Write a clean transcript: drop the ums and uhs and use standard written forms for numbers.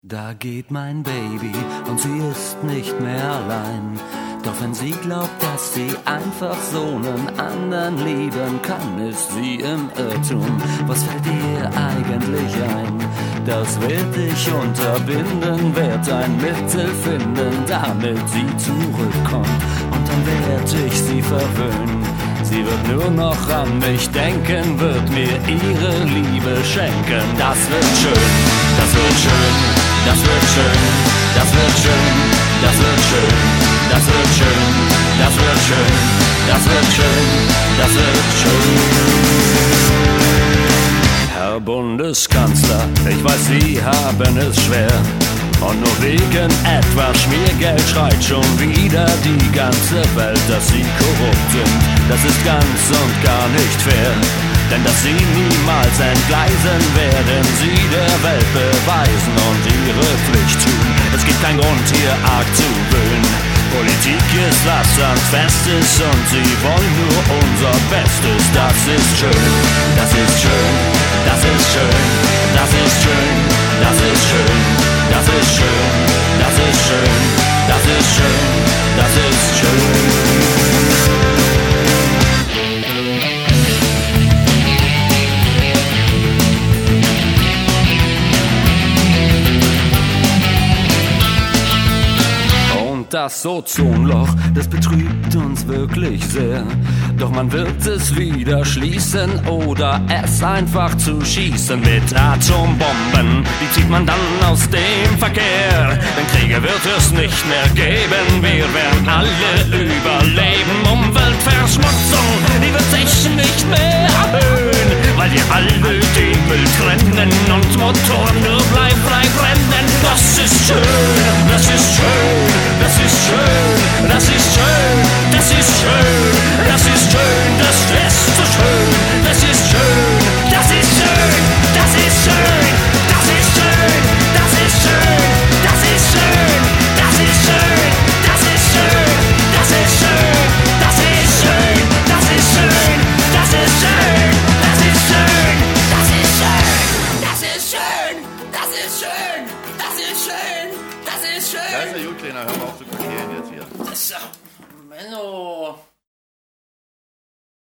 Da geht mein Baby und sie ist nicht mehr allein. Doch wenn sie glaubt, dass sie einfach so einen anderen lieben kann, ist sie im Irrtum. Was fällt ihr eigentlich ein? Das wird dich unterbinden, werd ein Mittel finden, damit sie zurückkommt. Und dann werd ich sie verwöhnen. Sie wird nur noch an mich denken, wird mir ihre Liebe schenken. Das wird schön, das wird schön, das wird schön, das wird schön, das wird schön, das wird schön, das wird schön, das wird schön, das wird schön. Herr Bundeskanzler, ich weiß, Sie haben es schwer. Und nur wegen etwas Schmiergeld schreit schon wieder die ganze Welt, dass sie korrupt sind. Das ist ganz und gar nicht fair, denn dass sie niemals entgleisen, werden sie der Welt beweisen und ihre Pflicht tun. Es gibt keinen Grund hier arg zu böen. Politik ist was ans Festes und sie wollen nur unser Bestes. Das ist schön, das ist schön, das ist schön, das ist schön, das ist schön, das ist schön, das ist schön, das ist schön, das ist schön. Das Ozonloch, das betrübt uns wirklich sehr. Doch man wird es wieder schließen oder es einfach zu schießen mit Atombomben. Die zieht man dann aus dem Verkehr. Denn Kriege wird es nicht mehr geben. Wir werden alle überleben. Umweltverschmutzung, die wird sich nicht mehr erhöhen, weil wir alle den Müll trennen und Motoren nur bleifrei brennen. Das ist schön, das ist schön, das ist schön, das ist schön, das ist schön, das ist schön, das ist so schön, das ist schön, das ist schön, das ist schön, das ist schön, das ist schön, das ist schön, das ist schön, das ist schön, das ist schön, das ist schön, das ist schön, das ist schön, das ist schön, das ist schön, das ist schön, das ist schön, das ist schön, das ist schön. Ja, ist ja gut, Kleiner, hör mal auf zu kopieren jetzt hier. Das ist ja... Menno...